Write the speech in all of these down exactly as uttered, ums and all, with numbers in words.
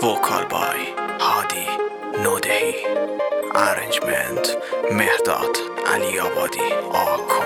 vocal by Hadi Nodehi, arrangement Mehdad Ali Abadi Ako.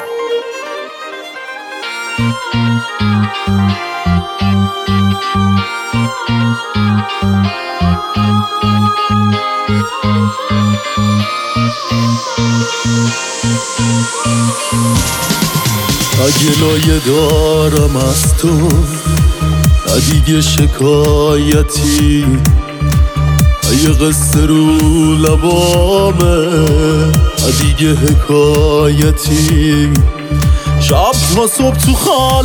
اگه لایه دارم از تو نه دیگه شکایتی، یه قصه رو لبامه نه دیگه حکایتی. شب تا صبح تو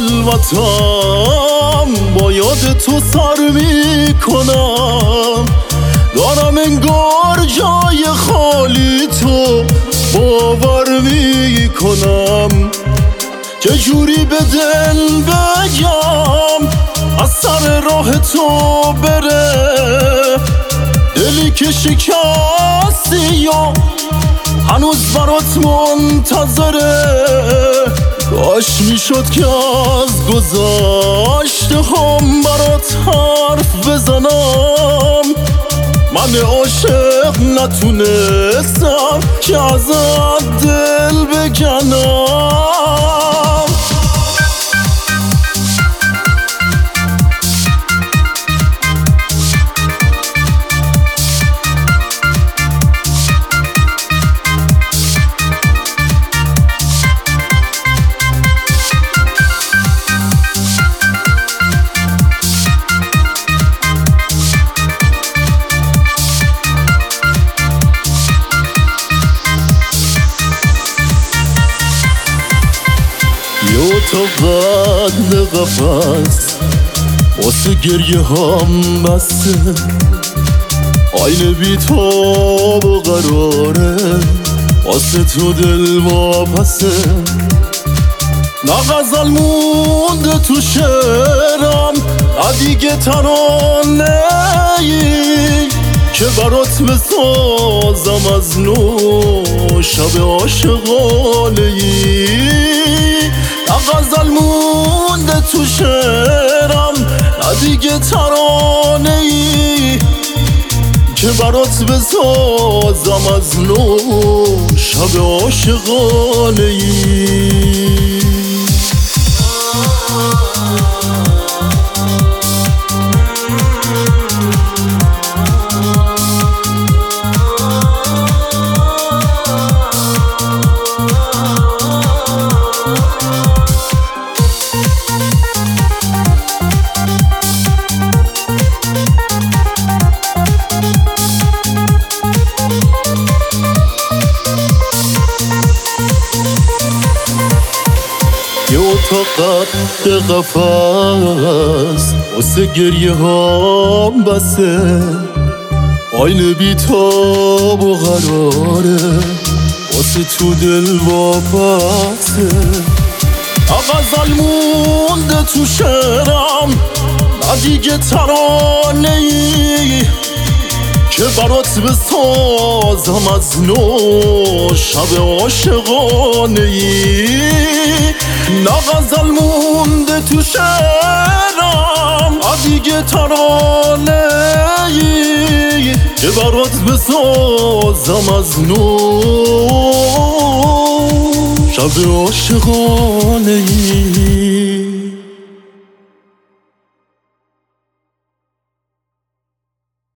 خلوتم با یاد تو سر میکنم، دارم انگار جای خالی تو باور میکنم. چجوری به دل بگم از سر راه تو بره، دلی که شکستی یا هنوز برات منتظره. کاش میشد که از گذشته هم برات حرف بزنم، من عاشق نتونستم که ازت دل بکنم. یه تا قد قفص واسه گریه هم بسته، آینه بی تاب و قراره واسه تو دل واپسه. نه غزل مونده تو شعرم نه دیگه ترانه ای که برات بسازم از نو شب عاشقانه ای. نه غزل مونده تو شعرم نه دیگه ترانه ای که برات بسازم از نو شب عاشقانه ای. یه اتاق قد قفص واسه گریه هم بسه، آینه بی تاب و قراره واسه تو دل واپسه. غزل مونده تو شعرم نه دیگه ترانه ای که برات بسازم از نو شب عاشقانه ای. نه غزل مونده تو شعرم نه دیگه ترانه ای که برات بسازم از نو شب عاشقانه ای.